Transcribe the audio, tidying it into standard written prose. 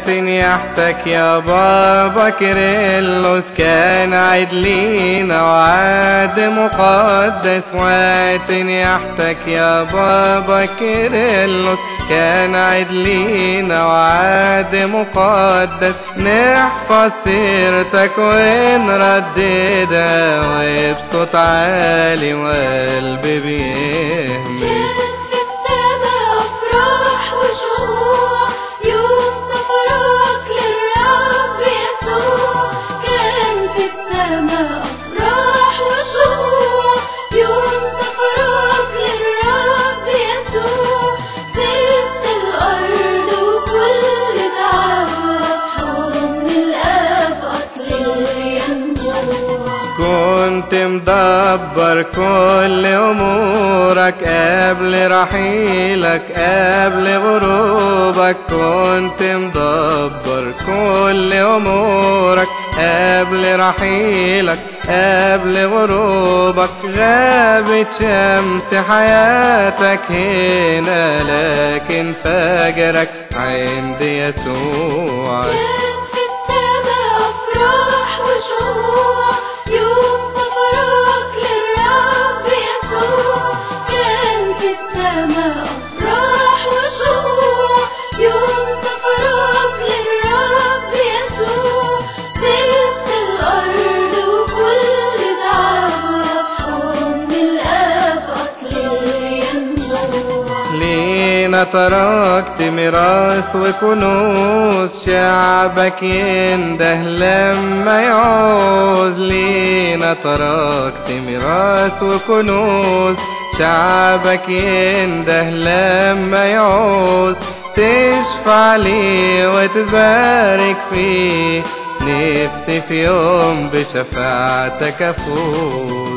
يحتك يا بابا كيرلس، كان عيد لينا وعاد مقدس. يحتك يا بابا كيرلس، كان عيد لينا وعاد مقدس. نحفظ سيرتك ونرددها وبصوت عالي وقلبي بيهمس. كان في السماء أفراح وشموع يوم سفرك للرب يسوع. كان في السماء أفراح وشموع يوم سفرك للرب يسوع. سبت الأرض وكل دعوة في حضن الآب أصل الينبوع. كنت مدبر كل أمورك قبل رحيلك قبل غروبك. كنت مدبر كل أمورك قبل رحيلك قبل غروبك. غابت شمس حياتك هنا لكن فجرك عند يسوع. كان في السماء أفراح وشموع يوم سفرك للرب يسوع. كان في السماء أفراح وشموع يوم سفرك للرب يسوع. سبت الأرض وكل دعوة في حضن الآب أصل الينبوع. لينا تركت ميراث وكنوز، شعبك ينده لما يعوز. لينا تركت ميراث وكنوز، شعبك ينده لما يعوز. تشفع لي وتبارك فيه، نفسي في يوم بشفاعتك أفوز.